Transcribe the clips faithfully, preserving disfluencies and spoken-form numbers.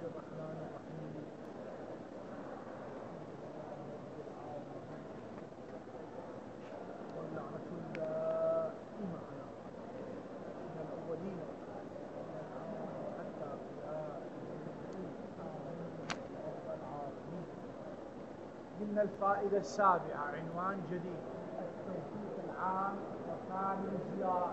الرحمن الرحيم. ولعنة الله معنا من الأولين حتى قيام رب العالمين. قلنا الفائدة السابعة عنوان جديد: التوثيق العام وكامل الزيارات.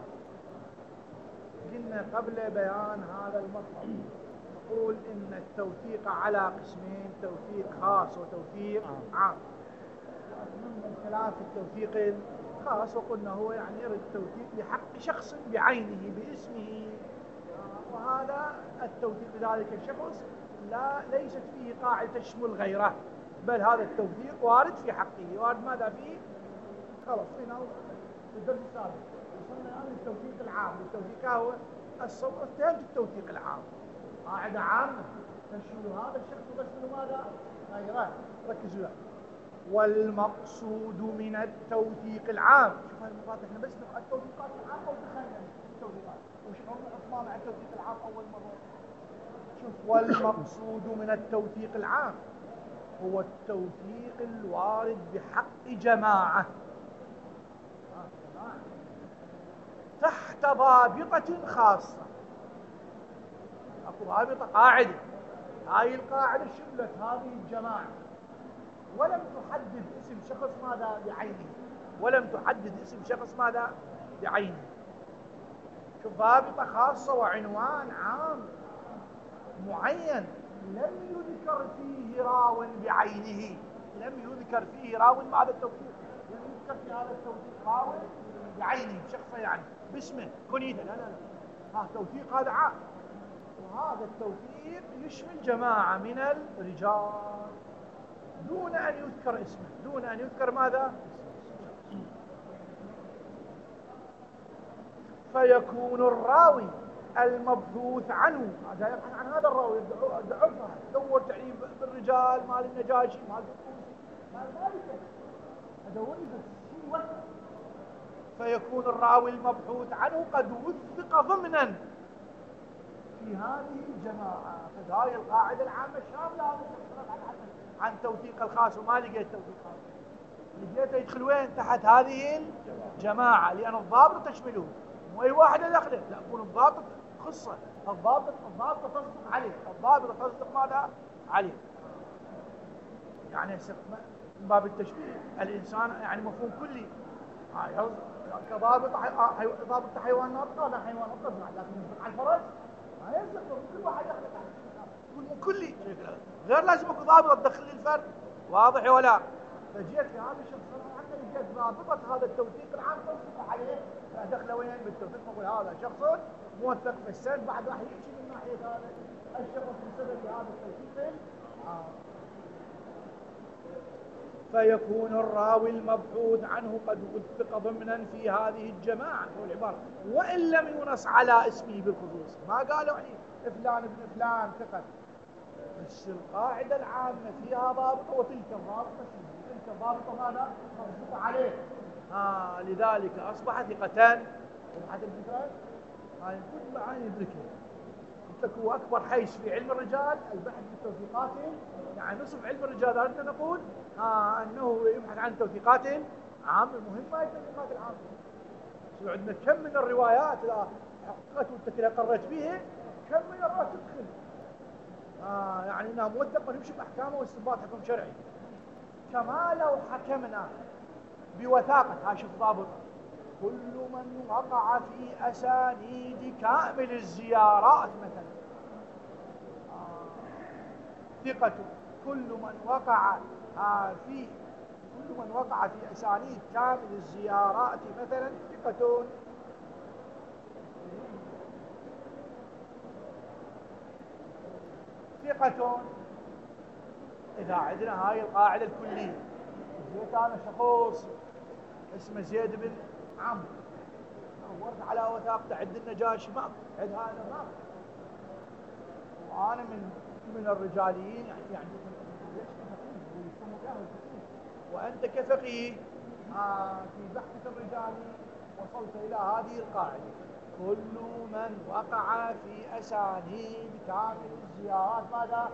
قلنا قبل بيان هذا المطلب نقول إن التوثيق على قسمين: توثيق خاص وتوثيق عام. وأتممنا الكلام في التوثيق الخاص وقلنا هو يعني يرد التوثيق بحق شخص بعينه باسمه، وهذا التوثيق لذلك الشخص لا ليست فيه قاعدة تشمل غيره، بل هذا التوثيق وارد في حقه. وارد ماذا فيه؟ خلاص هنا في الدرس السابق وصلنا الآن للتوثيق العام. التوثيق هو الصورتين في التوثيق العام: قاعدة عامة تشمل هذا الشخص وتشمل ماذا؟ غيره. ركزوا يعني. والمقصود من التوثيق العام، شوف هاي المرات احنا بس نقرأ التوثيقات العامة ودخلنا التوثيقات، وش عمرنا عثمان مع التوثيق العام أول مرة. شوف: والمقصود من التوثيق العام هو التوثيق الوارد بحق جماعة تحت ضابطة خاصة. اكو ضابطة قاعدة، هاي القاعدة شملت هذه الجماعة، ولم تحدد اسم شخص ماذا بعينه، ولم تحدد اسم شخص ماذا بعينه. شوف: ضابطة خاصة وعنوان عام معين لم يذكر فيه راو بعينه، لم يذكر فيه راو بعد التوثيق، لم يذكر في هذا التوثيق راو بعينه بشخصه يعني باسمه كنيته، لا لا لا، ها توثيق هذا عام. وهذا التوثيق يشمل جماعة من الرجال دون أن يذكر اسمه، دون أن يذكر ماذا؟ فيكون الراوي المبحوث عنه، هذا يبحث عن هذا الراوي، عرفه دور تعريف بالرجال مال النجاشي مال الطوسي مال مالك، ادور لي بس شيء وقت. فيكون الراوي المبحوث عنه قد وثق ضمنا في هذه الجماعة. فهذه القاعدة العامة الشاملة هذا عن توثيق الخاص. وما لقيت توثيق خاص، لقيته يدخل وين؟ تحت هذه الجماعة، لأن الضابط تشمله، مو أي واحد يدخله، لا، يكون الضابط خصه، الضابط الضابط تصدق عليه، الضابط تصدق ماذا؟ عليه. يعني من باب التشبيه الإنسان يعني مفهوم كلي، كضابط ضابط حيوان ناطق لا حيوان ناطق، لكن يصدق على الفرس ما يصدق، كل واحد ياخذ يكون كلي، غير لازم يكون ضابط تدخل الفرد، واضح ولا؟ فجيت لهذا الشخص انا حتى لقيت ضابطه هذا التوثيق العام توثق عليه، ادخله وين بالتوثيق؟ نقول هذا شخص موثق في السند، بعد راح يمشي من ناحيه هذا الشخص بسبب هذا التوثيق العام. فيكون الراوي المبحوث عنه قد وثق ضمنا في هذه الجماعة، هو العبارة، وإن لم ينص على اسمه بالخصوص، ما قالوا عليه فلان ابن فلان ثقة، بس القاعدة العامة فيها ضابطة، وتلك الضابطة تلك الضابطة ماذا؟ تصدق عليه. آه لذلك أصبح ثقتان. وضحت الفكرة؟ هاي كل معاني ندركها. قلت لك هو أكبر حيز في علم الرجال البحث في التوثيقات، يعني نصف علم الرجال أردنا نقول آه أنه يبحث عن توثيقات عامة مهمة. هي التوثيقات العامة شو عندنا كم من الروايات إذا حققت وأنت قررت بها، كم من الروايات تدخل آه يعني انها موثقه ونمشي باحكامه واستنباط حكم شرعي. كما لو حكمنا بوثاقه، هاي شوف ضابط: كل من وقع في اسانيد كامل الزيارات مثلا آه ثقة، كل من وقع آه في كل من وقع في اسانيد كامل الزيارات مثلا ثقة. ثقة إذا عندنا هاي القاعدة الكلية، جيت أنا شخص اسمه زيد بن عمرو دورت على وثاقته عند النجاشي ما عند هذا ما، وأنا من من الرجاليين يعني وأنت كفقيه آه في بحث الرجالي وصلت إلى هذه القاعدة، كل من وقع في أسانيد كامل الزيارات ماذا؟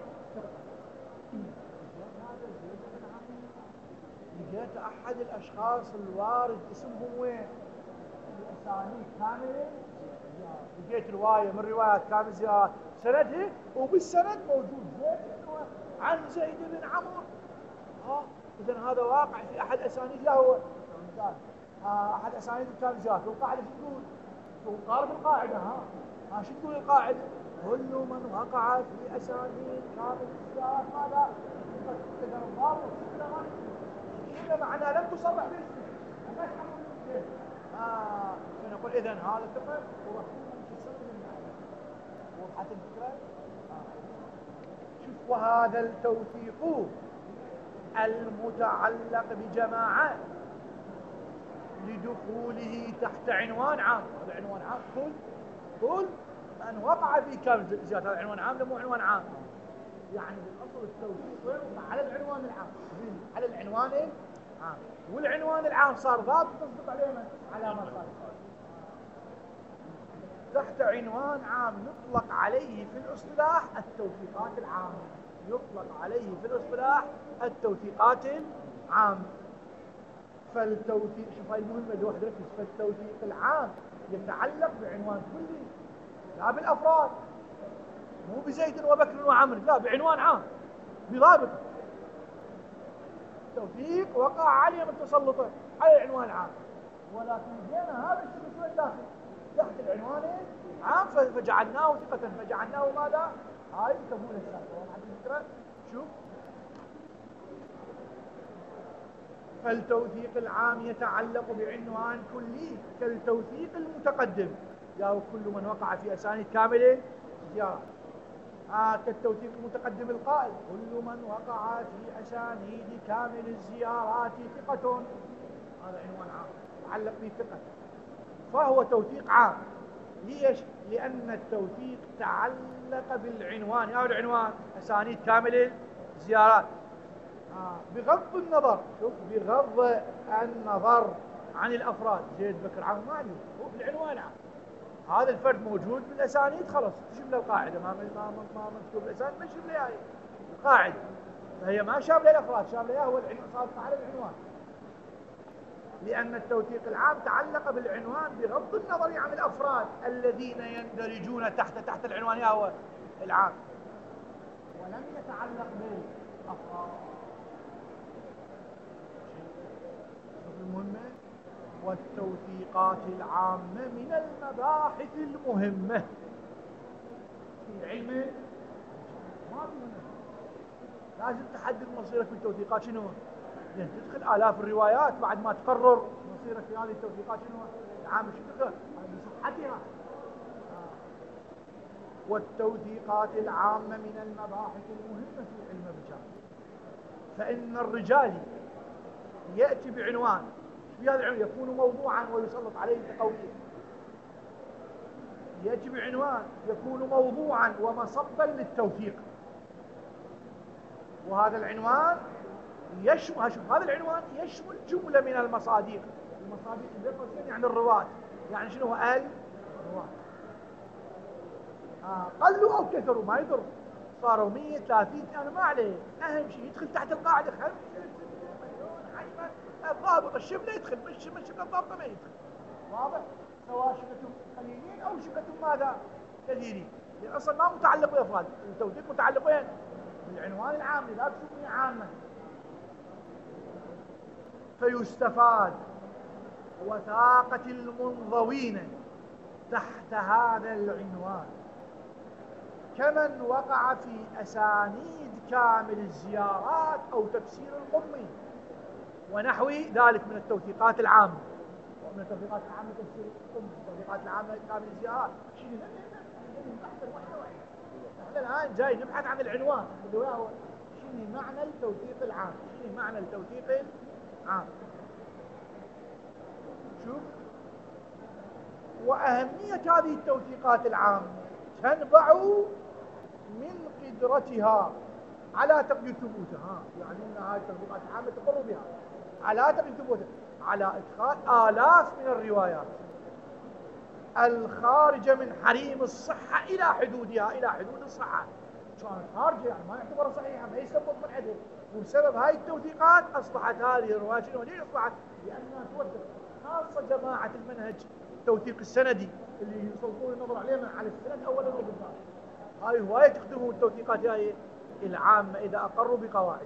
لقيت أحد الأشخاص الوارد اسمهم وين؟ بأسانيد كامل الزيارات. لقيت رواية من روايات كامل الزيارات سندها وبالسند موجود زيد عن زيد بن عمرو. ها إذن هذا واقع في أحد أسانيد له هو مثال آه أحد أسانيد كامل الزيارات. والقاعدة شو تقول؟ وقارب القاعدة ها ها شو تقول القاعدة؟ كل من وقع في أسانيد كامل الزيارات ماذا؟ إذا الضابط هنا معناه لم تصرح باسمه آه فنقول إذن هذا ثقة ورسول في السنة من المعنى. وضحت الفكرة؟ آه. شوف وهذا التوثيق المتعلق بجماعة لدخوله تحت عنوان عام. هذا عنوان عام كل كل من وقع في كامل زيادة. هذا عنوان عام مو عنوان عام. يعني بالاصل التوثيق على العنوان العام على العنوان العام والعنوان العام صار ضابط تصدق عليه من علامات تحت عنوان عام يطلق عليه في الاصطلاح التوثيقات العامة. يطلق عليه في الاصطلاح التوثيقات العامة. فالتوثيق شوف هاي المهمة اللي واحد ركز. فالتوثيق العام يتعلق بعنوان كلي لا بالافراد مو بزيد وبكر وعمر لا بعنوان عام بضابط توثيق وقع عليه من تسلطه على العنوان العام. ولكن جينا هذا الشيء شو داخل تحت العنوان العام فجعلناه ثقة فجعلناه ماذا؟ هاي يسمونه الثالثة. واضحة الفكرة؟ شوف فالتوثيق العام يتعلق بعنوان كلي كالتوثيق المتقدم يا كل من وقع في أسانيد كاملة زيارة. آه كالتوثيق المتقدم القائل كل من وقع في أسانيد كامل الزيارات ثقة. هذا عنوان عام يتعلق به ثقة فهو توثيق عام. ليش؟ لأن التوثيق تعلق بالعنوان يا العنوان أسانيد كامل الزيارات آه بغض النظر شوف بغض النظر عن الأفراد زيد بكر عمرو ما عليه هو بالعنوان عام. هذا الفرد موجود بالأسانيد خلاص تشوف له القاعدة ما ما ما مكتوب الأسانيد ما تشوف له هاي القاعدة فهي ما شاملة الأفراد شاملة هو العنوان صادقة على العنوان. لأن التوثيق العام تعلق بالعنوان بغض النظر عن الأفراد الذين يندرجون تحت تحت العنوان يا هو العام ولم يتعلق بالأفراد. شوف المهمة والتوثيقات العامة من المباحث المهمة في علم ما في لازم تحدد مصيرك في التوثيقات شنو. لأن تدخل آلاف الروايات بعد ما تقرر مصيرك في هذه التوثيقات شنو العامة شو تدخل بصحتها. والتوثيقات العامة من المباحث المهمة في علم الرجال. فإن الرجال يأتي بعنوان في هذا العنوان يكون موضوعا ويسلط عليه بقوله. يأتي بعنوان يكون موضوعا ومصبا للتوثيق. وهذا العنوان يشمل شوف هذا العنوان يشمل جملة من المصادق. المصادق اللي يعني الرواة يعني شنو هو الرواة آه قلوا أو كثروا ما يضر صاروا مية ثلاثين أنا ما عليه. أهم شيء يدخل تحت القاعدة خمسة مليون عشرة الضابط الشبلة يدخل مش مش الشبلة الضابطة ما يدخل. واضح سواء شبلتهم قليلين أو شبلتهم ماذا كثيرين. لأن أصلا ما متعلق بالأفراد التوثيق متعلق وين بالعنوان العام لا تسميه عاما. فيستفاد وثاقة المنضوين تحت هذا العنوان كمن وقع في أسانيد كامل الزيارات أو تفسير القمي ونحو ذلك من التوثيقات العامة. ومن التوثيقات العامة تفسير القمي التوثيقات العامة كامل الزيارات شنو احنا الآن جاي نبحث عن العنوان اللي هو شنو معنى التوثيق العام. شنو معنى التوثيق العام. شوف وأهمية هذه التوثيقات العامة تنبع من قدرتها على تقدير ثبوتها. يعني أن هذه التوثيقات العامة تقر بها على تقدير ثبوتها على إدخال آلاف من الروايات الخارجة من حريم الصحة إلى حدودها، إلى حدود الصحة. كانت خارجة يعني ما يعتبر صحيحة، ما يستنبط من عدل. وبسبب هاي التوثيقات أصبحت هذه الروايات شنو؟ ليش أصبحت؟ لأنها توثق، خاصة جماعة المنهج التوثيق السندي اللي يسلطون النظر عليه من على السند أولا وقدام. هاي هواية تخدمهم التوثيقات هاي العامة إذا أقروا بقواعد.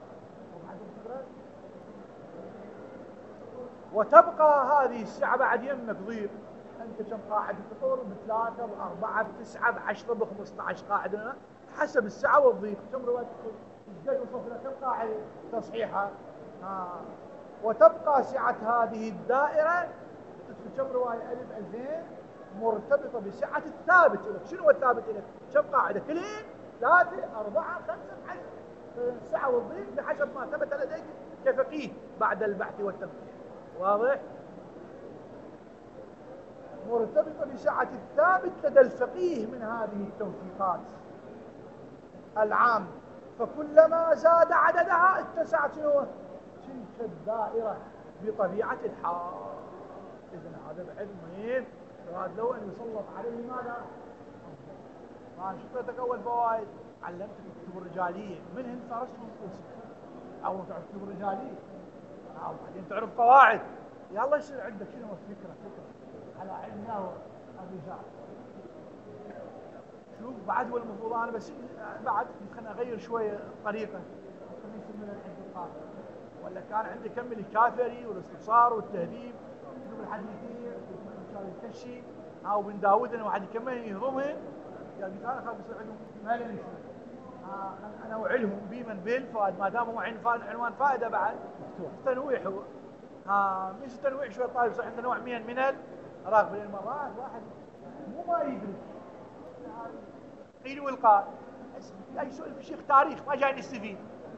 وتبقى هذه الساعة بعد يمك ضيق. أنت كم قاعد تطور؟ بثلاثة بأربعة بتسعة بعشرة بخمسة عشر قاعدة حسب الساعة والضيق. كم رواية تدخل؟ كم قاعدة تصحيحها؟ آه. وتبقى سعة هذه الدائرة تدخل كم رواية ألف ألفين مرتبطة بسعة الثابت لك. شنو هو الثابت لك؟ كم قاعدة؟ كلين ثلاثة أربعة خمسة عشر. السعة والضيق بحسب ما ثبت لديك كفقيه بعد البحث والتنقيح. واضح؟ مرتبطة بسعة الثابت لدى الفقيه من هذه التوثيقات العام، فكلما زاد عددها اتسعت شنو؟ تلك الدائرة بطبيعة الحال. إذن هذا العلم مهم، يراد له أن يسلط عليه ماذا؟ ما شفتك أول فوائد علمتك الكتب الرجالية، من هن صارت نصوص أو تعرف الكتب الرجالية، أو بعدين تعرف قواعد. يلا يصير عندك شنو فكرة فكرة على علمنا الرجال. شوف بعد والمفروض أنا بس بعد خلنا أغير شوية الطريقة من العلم القادم، ولا كان عندي كمل الكافري والاستبصار والتهذيب كتب الحديثية والكشي أو بن داود أنا واحد يكمل يهضمهم يعني كان خلاص يصير عندهم ما لين آه أنا وعلهم بمن بالفائد ما دام هو عنوان فائدة بعد تنويع هو ها مش تنويع شوي طالب صح عنده نوع من من الرغبة. لأن مرات واحد مو ما يدري قيل والقال أي سؤال في شيخ تاريخ ما جاي نستفيد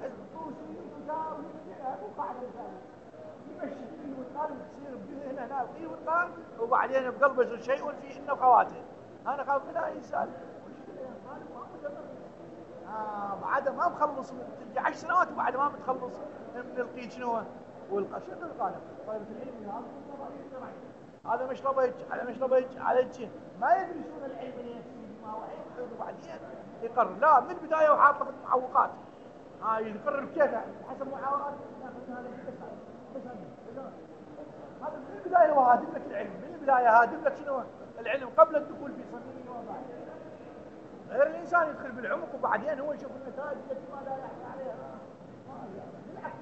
يمشي قيل والقال وتصير هنا هنا قيل والقال وبعدين بقلبه شيء في إنه خواتم. أنا خاف كذا إنسان آه بعد ما مخلص تلقى عشر سنوات وبعد ما متخلص من القيل شنو والقال شنو القال طيب العلم هذا مشربك على مشربك على الجن ما يدرسون العلم النفسي ما هو علم وبعدين يقرر لا من البدايه وحاط لك المعوقات هاي يقرر كيف حسب معوقات هذا من البدايه هو هادم لك العلم من البدايه هادم لك شنو العلم قبل الدخول في صميمه وبعد. غير الانسان يدخل بالعمق وبعدين هو يشوف النتائج التي ما لا يحصل عليها بالعكس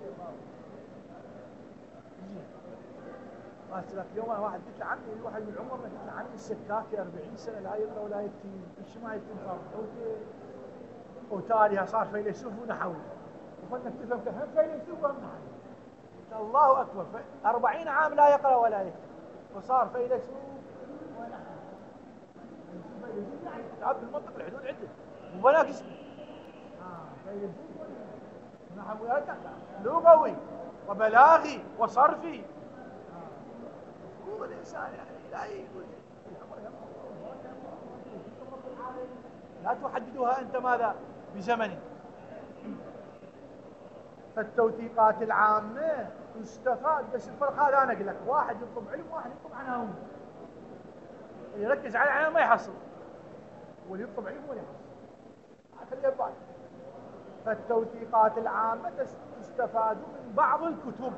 ما سلك يوم واحد قلت له عمي واحد من العمر قلت له عمي السكاكي أربعين سنه لا يقرا ولا يكتب ايش ما يكتب صار وتاليها صار فيلسوف ونحوي وفنك تفهم كفهم فيلسوف ونحوي الله اكبر أربعين عام لا يقرا ولا يكتب وصار فيلسوف ونحوي يعني المنطق الحدود عده وبناك اسمه اه فيلسوف ونحوي لغوي وبلاغي وصرفي هو الإنسان يعني لا يقول لا تحددها أنت ماذا بزمن. فالتوثيقات العامة تستفاد بس الفرق هذا أنا أقول لك واحد يطلب علم واحد يطلب عناوين يركز على العناوين ما يحصل واللي يطلب علم هو اللي يحصل خليه ببالك. فالتوثيقات العامة تستفاد من بعض الكتب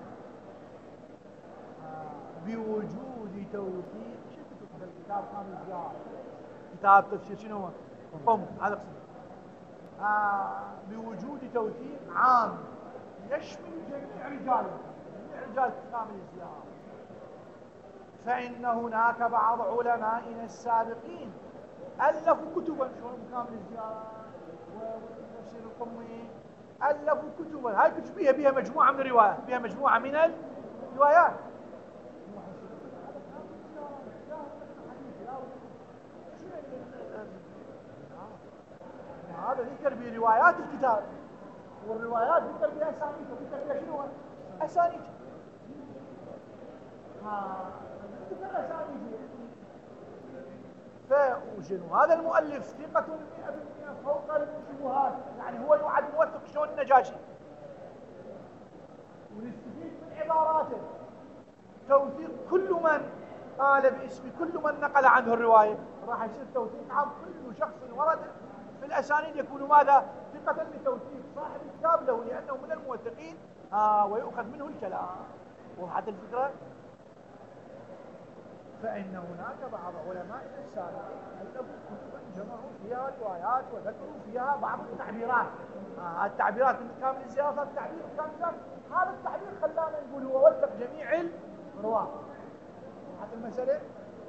بوجود توثيق شو الكتاب كامل الزيارة كتاب تفسير شنو هو؟ قم هذا قصد آه بوجود توثيق عام يشمل جميع رجال جميع رجال كامل الزيارة. فإن هناك بعض علمائنا السابقين ألفوا كتبا شلون كامل الزيارة وتفسير القمي ألفوا كتبا هاي كتب بها بها مجموعة من الروايات بها مجموعة من الروايات هذا ذكر بروايات الكتاب والروايات ذكر بها أسانيد وذكر بها شنو أسانيد ها ذكر أسانيد فوجن هذا المؤلف ثقة مئة بالمئة فوق الشبهات يعني هو يوعد موثق شلون النجاشي ونستفيد من عباراته توثيق كل من قال باسم كل من نقل عنه الرواية، راح يصير توثيق عام، كل شخص ورد في الأسانيد يكون ماذا؟ ثقة لتوثيق صاحب الكتاب له لأنه من الموثقين آه ويؤخذ منه الكلام. وضحت الفكرة؟ فإن هناك بعض علماء السابقين ألفوا كتبا جمعوا فيها روايات وذكروا فيها بعض التعبيرات. آه التعبيرات من كامل الزيارات التعبير كامل، هذا التعبير خلانا نقول هو وثق جميع الرواة. وضحت المسألة؟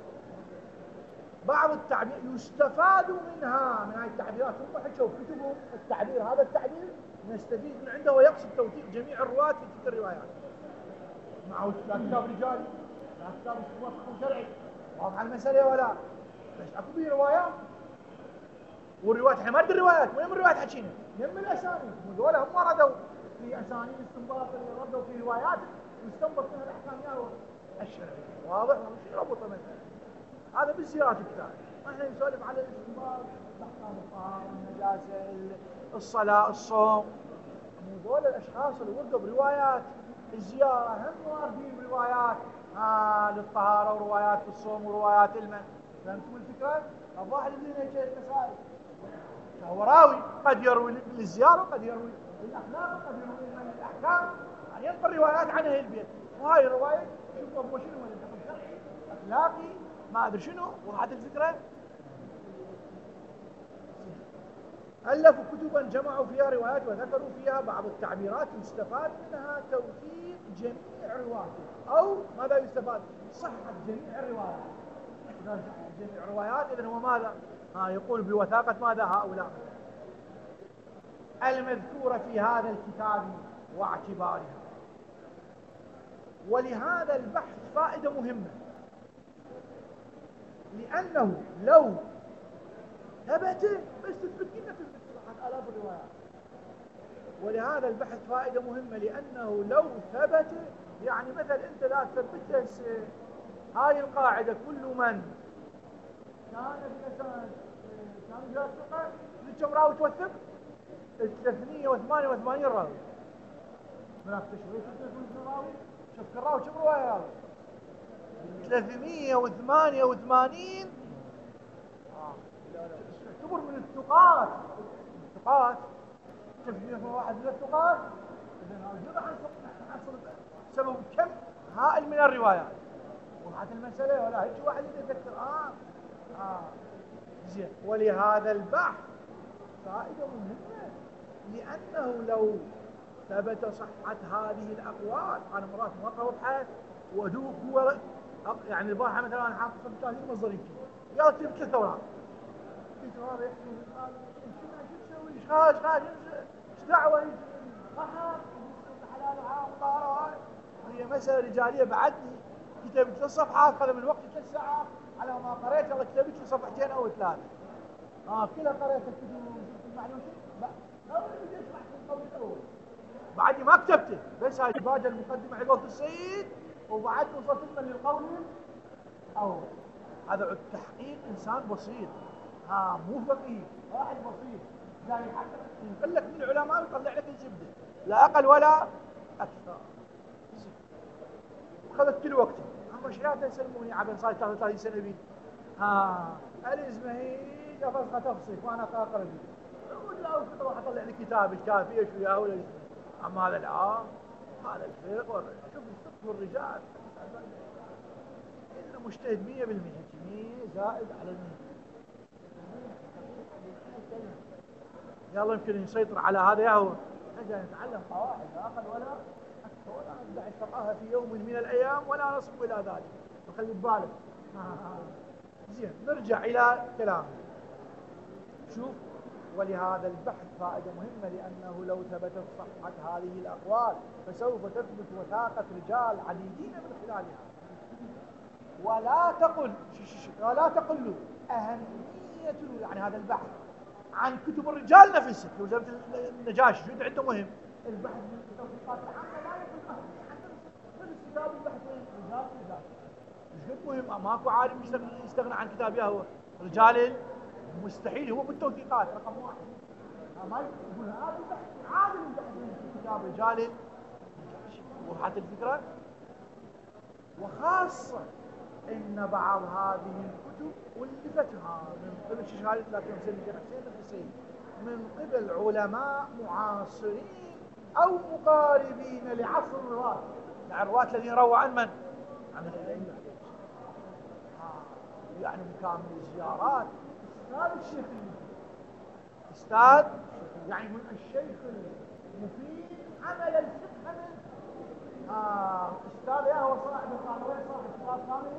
بعض التعبير يستفاد منها من هذه التعبيرات، هم حكوا كتبهم التعبير، هذا التعبير نستفيد من عنده ويقصد توثيق جميع الرواة في تلك الروايات. معه كتاب رجالي، لا كتاب موثق شرعي. واضح المسألة ولا؟ بس اكو به روايات، والروايات احنا ما ندري الروايات، وين الروايات حكينا؟ يم الاسانيد، هذول هم ردوا في اسانيد استنباط، ردوا في روايات يستنبط منها الاحكام الشرعية. واضح؟ مش يربطها مثلا. هذا بالزيارات الكتاب. احنا نسولف على الاستنباط، احكام الطهارة، النجاسة، الصلاة، الصوم. هذول الاشخاص اللي وردوا بروايات الزيارة هم واردين بروايات آه للطهارة وروايات الصوم وروايات الماء. فهمتم الفكرة؟ الواحد اللي هيك المسائل هو راوي، قد يروي للزيارة، قد يروي للأخلاق، قد يروي للأحكام، يعني ينقل روايات عن أهل البيت. وهاي الرواية شوف أبو شنو ولا شرعي أخلاقي ما أدري شنو. وضحت الفكرة؟ ألفوا كتبا جمعوا فيها روايات وذكروا فيها بعض التعبيرات يستفاد منها توثيق جميع رواته، أو ماذا يستفاد؟ صحة جميع الروايات. جميع الروايات إذن هو ماذا؟ ها يقول بوثاقة ماذا هؤلاء المذكورة في هذا الكتاب واعتبارها. ولهذا البحث فائدة مهمة، لأنه لو ثبت بس تثبت كنا تثبت صحة آلاف الروايات. ولهذا البحث فائدة مهمة، لأنه لو ثبت يعني مثلا أنت لا تثبت هاي القاعدة كل من كان بأساس كان جاء ثقة لكم راوي توثق ثلاثمية وثمانية وثمانين راوي. هناك تشويه ثلاثمية راوي، شوف كل راوي كم رواية راوي؟ ثلاثمية وثمانية وثمانين. تعتبر من الثقات، الثقات ثلاثمية واحد من الثقات. إذا حصل سبب كم هائل من الروايات. وضحت المسألة ولا هيك واحد يتذكر آه آه زين. ولهذا البحث فائدة مهمة، لأنه لو ثبت صحة هذه الأقوال، أنا مرات ما أبحث وأدوق هو يعني البارحة مثلا أنا حاطط ثلاثين مصدر يمكن قالت لي بثلاث أوراق، قلت هذا يحكي قال شو نسوي؟ ايش خاش خاش ايش دعوة بحث حلال وحرام وطهارة وهاي. هي مسألة رجالية بعدني كتبت ثلاث صفحات، خذ من وقت ثلاث ساعات على ما قريت. الله كتبت لي صفحتين أو ثلاثة آه كلها قريت الكتب المعلومات. لا بدي أشرح في القول الأول بعدني ما كتبته، بس هاي باجة المقدمة حق السيد وبعد وصلت لنا للقول الأول. هذا تحقيق إنسان بسيط، ها مو فقيه، واحد بسيط جاي يحقق ينقل لك من العلماء ويطلع لك الزبدة لا أقل ولا أكثر. وخذت كل وقتي أما شيئات يسلموني عبن صار ثلاثة وثلاثين سنة بي ها الإزمهي قفص تفصيل وأنا قاقر بي ولا أروح أطلع لي كتاب الكافي إيش وياه ولا أما هذا الآن هذا الفقه شوف الفقه والرجال إنه مجتهد مية بالمية مية زائد على المية. يلا يمكن يسيطر على هذا ياهو نجي نتعلم قواعد لا أقل ولا أكثر، ولا ندع الفقهاء في يوم من الأيام ولا نصب إلى ذلك. وخلي ببالك زين. نرجع إلى كلامه. شوف ولهذا البحث فائدة مهمة، لأنه لو ثبتت صحة هذه الأقوال فسوف تثبت وثاقة رجال عديدين من خلالها. ولا تقل ولا تقل أهمية يعني هذا البحث عن كتب الرجال نفسه. وزارة النجاشي شو عنده مهم البحث من التوثيقات العامة لا يكون أهم من كتاب البحث وين رجال الرجال مش قد مهم. ماكو عالم يستغنى عن كتاب ياهو رجال مستحيل، هو بالتوثيقات رقم واحد. ما يقول هذا البحث عادل البحث من كتاب رجال النجاشي. وضحت الفكرة. وخاصة إن بعض هذه الكتب ألفتها من قبل شيخ لكن سيدنا حسين الحسين من قبل علماء معاصرين أو مقاربين لعصر الرواة، يعني الرواة الذين رووا عن من؟ عن الأئمة. يعني مكامل الزيارات أستاذ الشيخ أستاذ يعني من الشيخ المفيد عمل الفقه من آه أستاذ يا هو صاحب القانون صاحب أستاذ كامل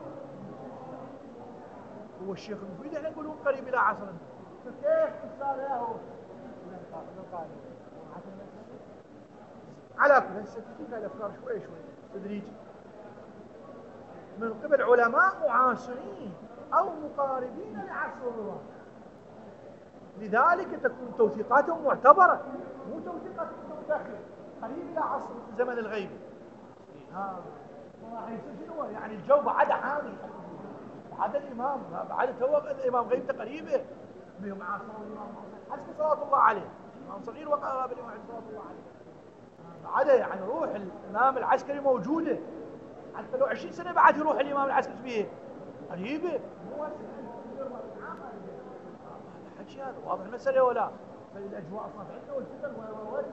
هو الشيخ المفيد احنا نقولون قريب إلى عصرنا، فكيف أستاذ يا هو على كل هسه تجيك الأفكار شوي شوي تدريجي من قبل علماء معاصرين أو مقاربين لعصر الرواة، لذلك تكون توثيقاتهم معتبرة مو توثيقات متأخرة قريب إلى عصر زمن الغيب. ها راح يصير شنو يعني الجو بعد حامي بعد الإمام بعد تو الإمام غيبته قريبة بيوم عاصر الإمام حسن صلاة الله عليه إمام صغير وقع بالإمام صلاة الله عليه بعده يعني روح الإمام العسكري موجودة حتى لو عشرين سنة بعد يروح الإمام العسكري بيه قريبة مو حكي هذا واضح المسألة ولا؟ فالأجواء صارت عندنا والفتن وين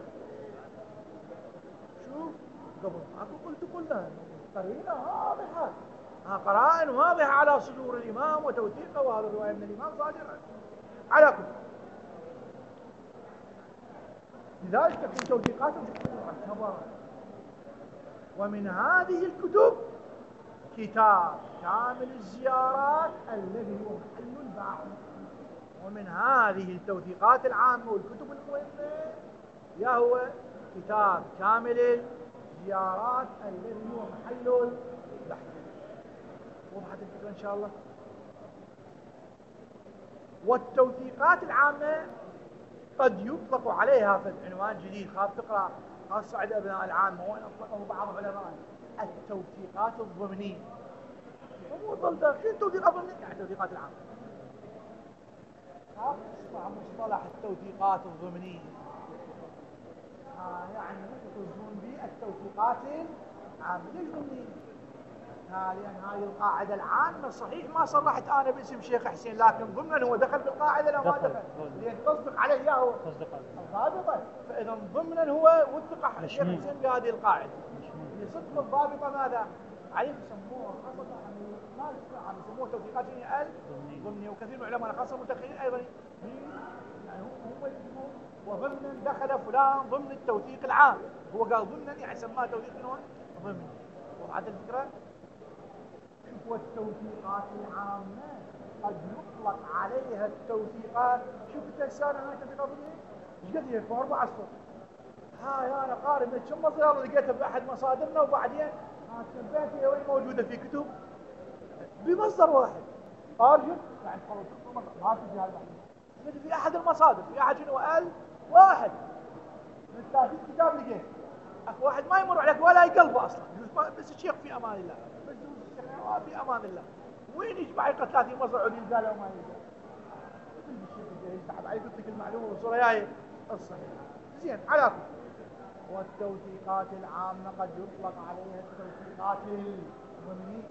شوف قبل معكم قلت قلنا قرينة واضحة ها قرائن واضحة على صدور الإمام وتوثيقه وهذا الرواية من الإمام صادرة على كل. لذلك تكون توثيقاتهم معتبرة. ومن هذه الكتب كتاب كامل الزيارات الذي هو محل البحث. ومن هذه التوثيقات العامة والكتب المهمة يا هو كتاب كامل الزيارات الذي هو محل البحث. وضحت الفكرة إن شاء الله. والتوثيقات العامة قد يطلق عليها في عنوان جديد خاف تقرأ خاصة عند أبناء العامة وأن أطلقه بعض العلماء التوثيقات الضمنية. مو ضمن شو التوثيقات الضمنية؟ يعني التوثيقات العامة. اسمع مصطلح التوثيقات الضمنية. آه يعني تقصدون به التوثيقات العامة. ليش ضمنية؟ ها لأن هاي القاعدة العامة صحيح ما صرحت أنا باسم شيخ حسين لكن ضمنا هو دخل في القاعدة لا ما دخل لأن تصدق عليه يا هو تصدق عليه الضابطة فإذا ضمنا هو وثق الشيخ حسين بهذه القاعدة لصدق الضابطة ماذا؟ عليه يسموه خاصة ما عم يسموه توثيقات الضمنية وكثير من العلماء خاصة المتأخرين أيضا يعني هم يسمون وضمنا دخل فلان ضمن التوثيق العام هو قال ضمنا يعني سماه توثيق ضمني. وضحت الفكرة؟ والتوثيقات العامة قد يطلق عليها التوثيقات. شوف التسانة هاي التوثيقات ايش قد هي أربع أسطر هاي أنا قارب من كم مصدر لقيتها بأحد مصادرنا وبعدين ها تنبهت هي وين موجودة في كتب بمصدر واحد أرجو يعني خلاص ما في هذا البحث في أحد المصادر في أحد شنو قال واحد من ثلاثين كتاب لقيت أكو واحد ما يمر عليك ولا يقلبه أصلا بس الشيخ في أمان الله في أمان الله وين يجمع يقرأ ثلاثين مصدر عود يلقى وما يلقى يسحب عليك يعطيك المعلومة والصورة هاي الصحيح زين على كل. والتوثيقات العامة قد يطلق عليها التوثيقات الضمنية.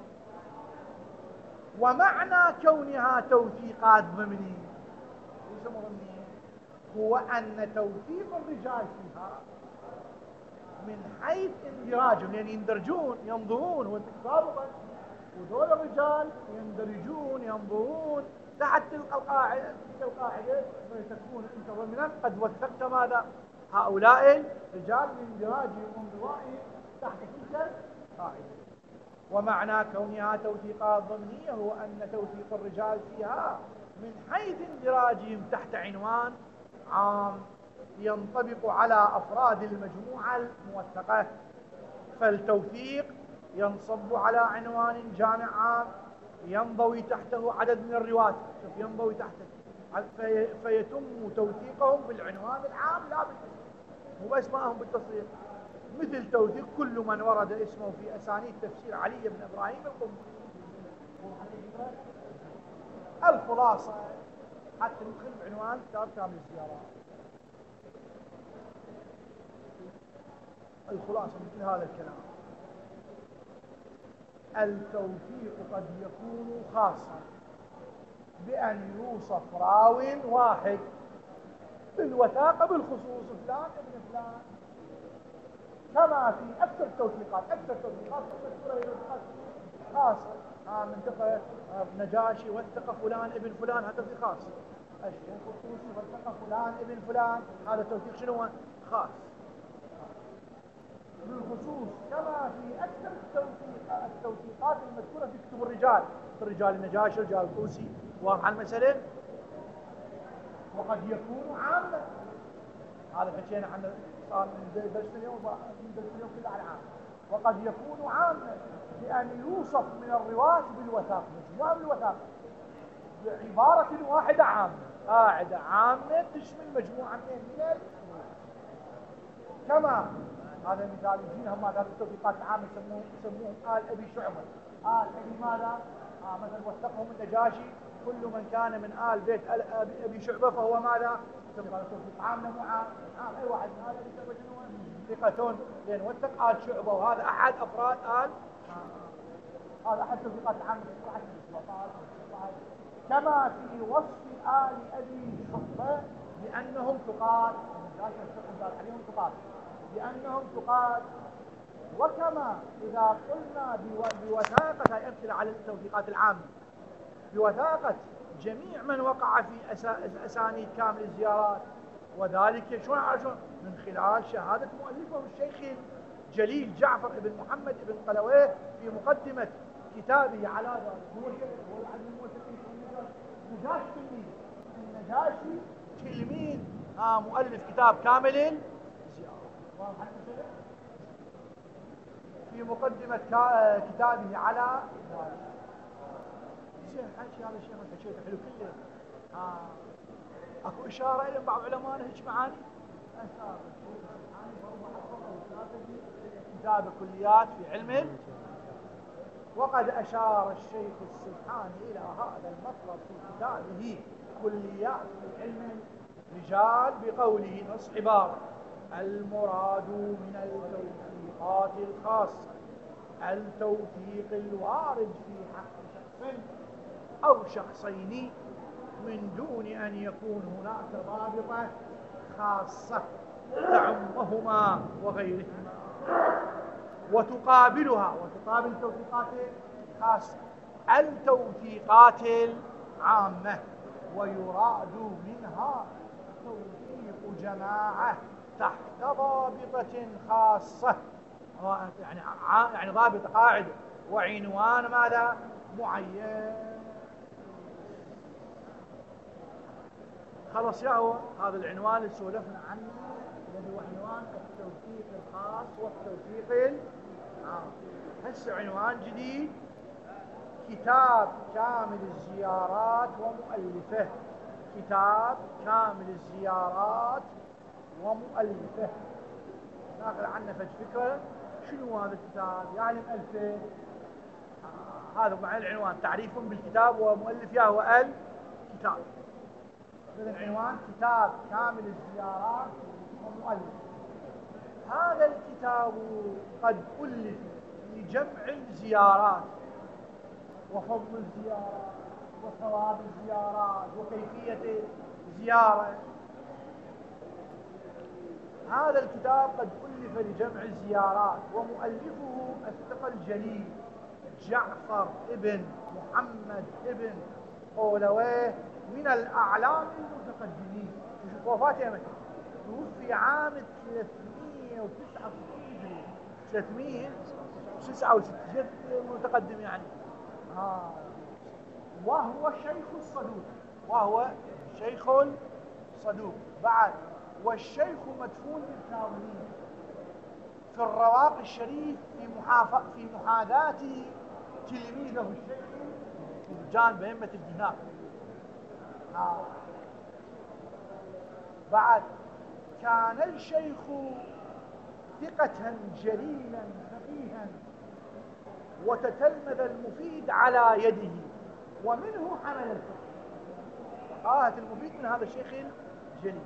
ومعنى كونها توثيقات ضمنية ايش ضمنية؟ هو أن توثيق الرجال فيها من حيث اندراجهم يعني يندرجون ينظرون وانت سابقا وذول الرجال يندرجون ينظرون تحت تلك القاعدة تلك القاعدة فتكون انت ضمنا قد وثقت ماذا؟ هؤلاء الرجال باندراجهم وانضوائهم تحت تلك القاعدة. ومعنى كونها توثيقات ضمنية هو أن توثيق الرجال فيها من حيث اندراجهم تحت عنوان عام ينطبق على أفراد المجموعة الموثقة. فالتوثيق ينصب على عنوان جامع عام ينضوي تحته عدد من الرواة شوف ينضوي تحته في فيتم توثيقهم بالعنوان العام لا بالاسم مو باسمائهم بالتصريح مثل توثيق كل من ورد اسمه في أسانيد تفسير علي بن إبراهيم القمي. الخلاصة حتى ندخل بعنوان كتاب كامل الزيارات. الخلاصة مثل هذا الكلام التوثيق قد يكون خاصا بأن يوصف راو واحد بالوثاقة بالخصوص فلان ابن فلان، كما في أكثر التوثيقات أكثر التوثيقات خاصة. ها منطقة نجاشي وثق فلان ابن فلان، هذا توثيق خاص. الشيخ الطوسي وثق فلان ابن فلان، هذا توثيق شنو؟ خاص بالخصوص. كما في أكثر التوثيق التوثيقات المذكورة في كتب الرجال، في الرجال النجاشي رجال الطوسي، واضح المسألة. وقد يكون عاما، هذا حكينا عن صار من درس اليوم من درس اليوم كله على عام. وقد يكون عاما بأن يوصف من الرواة بالوثاقة، مجموعة من الوثاقة بعبارة واحدة عامة، قاعدة عامة تشمل مجموعة من الرواة. كما هذا مثال يجينا هم هذه التوثيقات العامة يسموهم يسموهم آل أبي شعبة. آل أبي ماذا؟ آه مثلا وثقهم النجاشي كل من كان من آل بيت أبي شعبة فهو ماذا؟ هذا توثيق عام مو عام؟ عام أي واحد من آل أبي شعبة شنو؟ ثقة، لأن وثق آل شعبة وهذا أحد أفراد آل آه. هذا أحد التوثيقات العامة في واحد كما في وصف آل أبي شعبة بأنهم ثقات، عليهم ثقات بأنهم ثقات. وكما إذا قلنا بوثاقة، هاي أمثلة على التوثيقات العامة، بوثاقة جميع من وقع في أسانيد كامل الزيارات، وذلك شلون عشان من خلال شهادة مؤلفه الشيخ الجليل جعفر بن محمد بن قلويه في مقدمة كتابه على ذلك. هو هو العلم الموثقين النجاشي تلميذ النجاشي تلميذ آه مؤلف كتاب كامل الزيارات. في مقدمة كتابه على ذلك. زين حكي هذا الشيء ما حكيته حلو كله. آه. اكو اشاره الى بعض علمائنا هيك معاني. اشار الشيخ السبحاني برضه حفظه كتاب كليات في علم، وقد اشار الشيخ السبحاني الى هذا المطلب في كتابه كليات في علم الرجال بقوله نص عباره: المراد من التوثيقات الخاصه التوثيق الوارد في حق شخص أو شخصين من دون أن يكون هناك ضابطة خاصة تعمهما وغيرهما، وتقابلها وتقابل التوثيقات الخاصة التوثيقات العامة، ويراد منها توثيق جماعة تحت ضابطة خاصة، يعني يعني ضابطة قاعدة وعنوان ماذا؟ معين. خلص يا هو هذا العنوان اللي سولفنا عنه الذي هو عنوان التوثيق الخاص والتوثيق العام. هسه عنوان جديد: كتاب كامل الزيارات ومؤلفه. كتاب كامل الزيارات ومؤلفه. ناخذ عنه فد فكرة شنو هذا الكتاب، يعني مؤلفه. آه هذا مع العنوان: تعريف بالكتاب ومؤلف يا هو الكتاب. إذن العنوان كتاب كامل الزيارات ومؤلف. هذا الكتاب قد ألف لجمع الزيارات وفضل الزيارات وثواب الزيارات وكيفية الزيارة. هذا الكتاب قد ألف لجمع الزيارات، ومؤلفه الثقة الجليل جعفر ابن محمد ابن قولويه من الأعلام المتقدمين. شوف وفاته متى؟ توفي عام ثلاثمئة وتسعة وستين ثلاثمئة وتسعة وستين متقدم يعني. آه. وهو شيخ الصدوق، وهو شيخ الصدوق بعد. والشيخ مدفون بالكاظمية في الرواق الشريف في محافظة في محاذاة تلميذه الشيخ جان بهمة الدهاق. آه. بعد كان الشيخ ثقة جليلا فقيها وتتلمذ المفيد على يده، ومنه حمل الفقه. فقاهة المفيد من هذا الشيخ الجليل.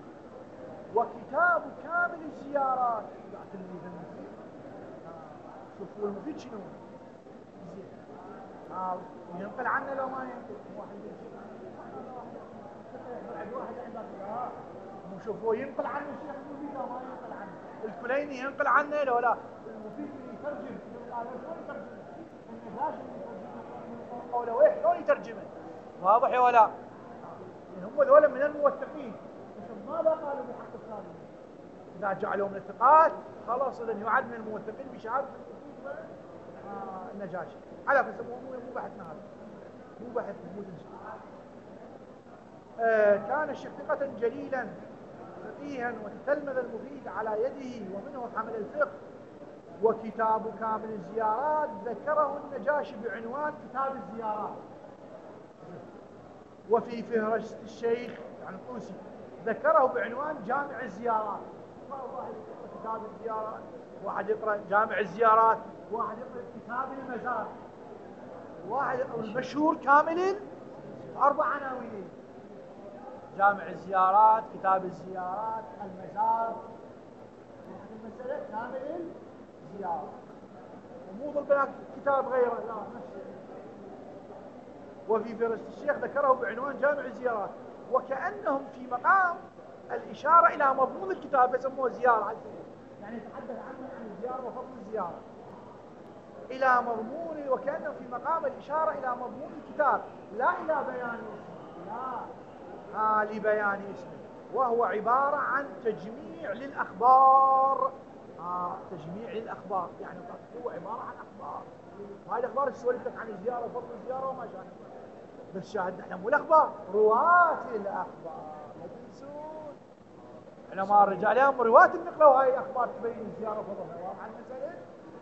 وكتاب كامل الزيارات تلميذ المفيد شوفوا المفيد شنو؟ زين. آه ينقل عنه لو ما ينقل واحد يجي واحد واحد عنده لا مو شوفوا ينقل عنه الشيخ المفيد لو ما ينقل عنه الكليني ينقل عنه لو لا المفيد يترجم قال شلون يترجم النجاشي يترجم قوله وين شلون يترجمه واضح يا ولا هم ذولا من الموثقين بس ما قالوا بحق الثاني اذا جعلوا من الثقات خلاص اذا يعد من الموثقين بشهاده آه النجاشي على فكره مو مو بحثنا هذا مو بحثنا مو تنسى آه كان الشيخ ثقة جليلا فقيها وتتلمذ المفيد على يده ومنه حمل الفقه وكتاب كامل الزيارات ذكره النجاشي بعنوان كتاب الزيارات وفي فهرست الشيخ يعني الطوسي ذكره بعنوان جامع الزيارات واحد يقرأ كتاب الزيارات واحد يقرأ جامع الزيارات واحد يقرأ كتاب المزار واحد المشهور كامل أربع عناوين جامع الزيارات كتاب الزيارات المزار واحد المسألة كامل الزيارات ومو ضد كتاب غيره لا نفسه وفي فهرست الشيخ ذكره بعنوان جامع الزيارات وكأنهم في مقام الإشارة إلى مضمون الكتاب يسموه زيارة يعني يتحدث عنه عن الزيارة وفضل الزيارة إلى مضمون وكأنه في مقام الإشارة إلى مضمون الكتاب لا إلى بيان اسمه لا آه لبيان اسمه وهو عبارة عن تجميع للأخبار آه تجميع للأخبار يعني هو عبارة عن أخبار هاي الأخبار تسولف لك عن الزيارة وفضل الزيارة وما شاء بس شاهد نحن مو الأخبار رواة الأخبار لا تنسون علماء الرجال اليوم رواة النقلة وهاي الأخبار تبين الزيارة وفضلها واضح المسألة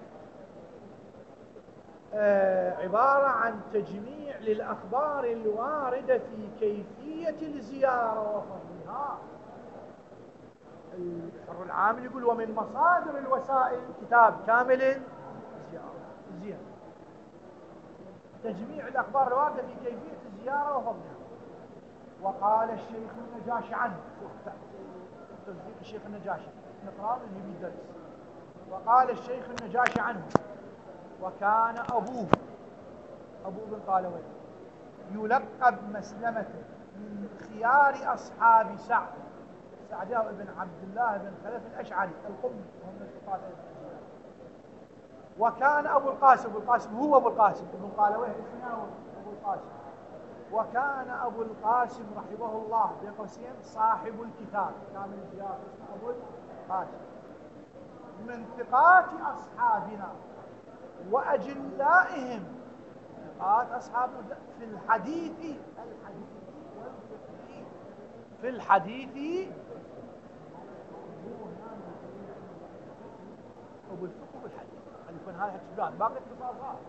آه عبارة عن تجميع للأخبار الواردة في كيفية الزيارة وفضلها الحر العامل يقول ومن مصادر الوسائل كتاب كامل الزيارة الزيارة تجميع الأخبار الواردة في كيفية الزيارة وفضلها وقال الشيخ النجاشي عنه تصديق الشيخ النجاشي نقرأ من يبي الدرس وقال الشيخ النجاشي عنه وكان أبوه أبوه بن قالوي يلقب مسلمة من خيار أصحاب سعد سعد بن عبد الله بن خلف الأشعري القمي وهم الثقات وكان أبو القاسم أبو القاسم هو أبو القاسم ابن قالويه اسمه أبو القاسم وكان أبو القاسم رحمه الله بقسم صاحب الكتاب كامل الزيارة اسمه أبو القاسم من ثقات أصحابنا وأجلائهم ثقات أصحابنا في الحديث الحديث والفقه في الحديث وبالفقه والحديث يكون هذا اختصاص باقي اختصاصات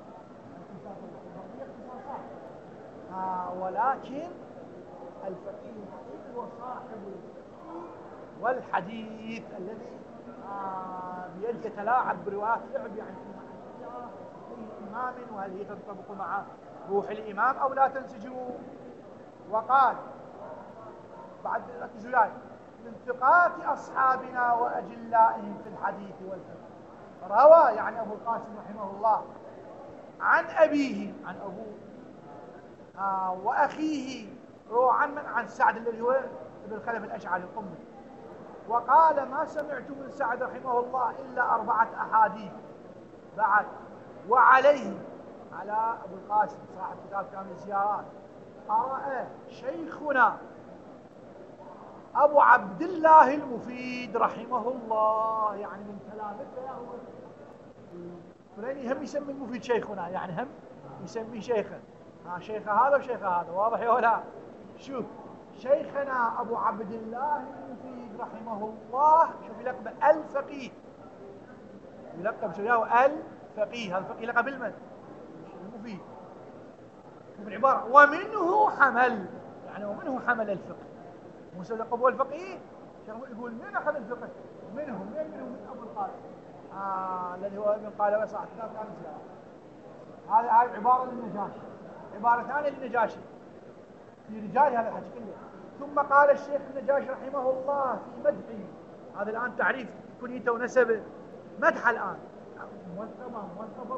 آه ولكن الفقيه هو صاحب الفقه والحديث الذي آه بيد يتلاعب بروايات لعب يعني في إمام وهل هي تنطبق مع روح الإمام أو لا تنسجم وقال بعد ركزوا وياي من ثقات أصحابنا وأجلائهم في الحديث والفقه روى يعني أبو القاسم رحمه الله عن أبيه عن أبوه آه وأخيه روى عن من عن سعد الذي هو ابن خلف الأشعري القمي وقال ما سمعت من سعد رحمه الله إلا أربعة أحاديث بعد وعليه على أبو القاسم صاحب كتاب كامل الزيارات قرأ شيخنا أبو عبد الله المفيد رحمه الله يعني من كلامته هو فلان هم يسمي المفيد شيخنا يعني هم يسمي شيخا ها شيخ هذا وشيخ هذا واضح يا ولا شوف شيخنا أبو عبد الله المفيد رحمه الله شوف يلقب الفقيه يلقب شو الفقيه هذا الفقيه لقب المد المفيد من عبارة ومنه حمل يعني ومنه حمل الفقه موسى لقب الفقيه يقول من أخذ الفقه منه من منه من أبو القاسم آه الذي هو ابن قال صاحب كتاب كامل الزيارات هذه هاي عبارة للنجاشي عبارة ثانية للنجاشي في رجال هذا الحديث كله ثم قال الشيخ النجاشي رحمه الله في مدحه هذا الآن تعريف كنيته ونسبه مدح الآن موثقة موثقة.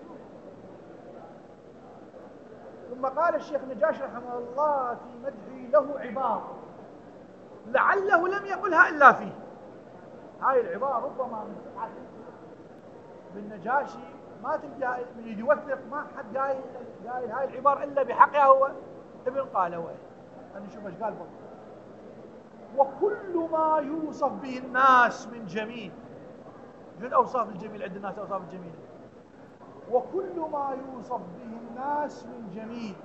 ثم قال الشيخ نجاشي رحمه الله في مدحه له عبارة لعله لم يقلها إلا فيه. هاي العبارة ربما من سبعة بالنجاشي ما تلقى من يوثق، ما حد قايل قايل هاي العبارة إلا بحقها هو ابن قالويه. خلينا نشوف ايش قال برضه. وكل ما يوصف به الناس من جميل، شو الأوصاف الجميل عند الناس؟ أوصاف الجميلة. وكل ما يوصف به الناس من جميل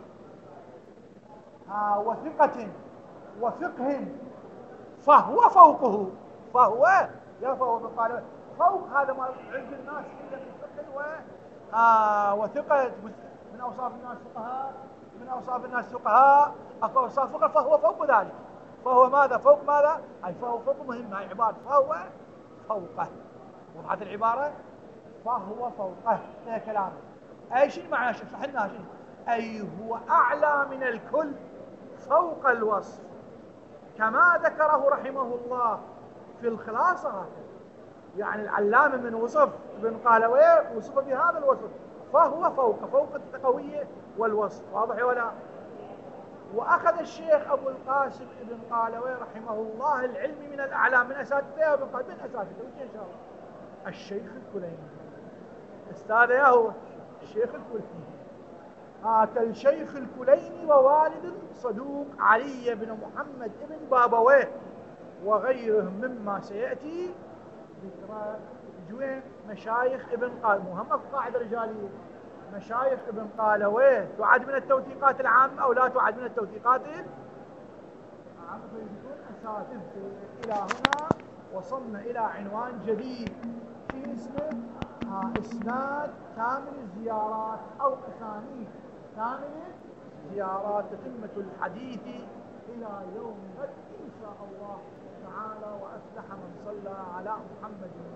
ها وثقة وفقه فهو فوقه. فهو يا فهو قال فوق هذا ما عند الناس في الفقه و ها وثقة من أوصاف الناس فقهاء، من أوصاف الناس فقهاء أكو أوصاف فقه، فهو فوق ذلك. فهو ماذا؟ فوق ماذا؟ أي فهو فوق مهم. هاي عبارة فهو فوقه. وضحت العبارة؟ فهو فوقه. هذا كلامه. أي شيء معناه؟ شرح لنا شيء. أي هو أعلى من الكل فوق الوصف، كما ذكره رحمه الله في الخلاصة هكذا. يعني العلامة من وصف ابن قالويه وصف بهذا الوصف، فهو فوق فوق التقوية والوصف. واضح ولا؟ وأخذ الشيخ أبو القاسم ابن قالويه رحمه الله العلم من الأعلام، من أساتذته ابن قالويه، من أساتذته إن شاء الله الشيخ الكليني. أستاذه يا هو الشيخ الكليني. هذا الشيخ الكليني ووالد صدوق علي بن محمد ابن بابويه وغيرهم مما سيأتي ذكرى. جوين مشايخ ابن قالويه، مهمة قاعدة رجالية. مشايخ ابن قالويه تعد من التوثيقات العامة أو لا تعد من التوثيقات العامة؟ فيكون أساتذته. إلى هنا وصلنا إلى عنوان جديد في اسمه إسناد كامل الزيارات أو أسانيد كامل الزيارات، تتمة الحديث إلى يوم غد إن شاء الله تعالى. وأفلح من صلى على محمد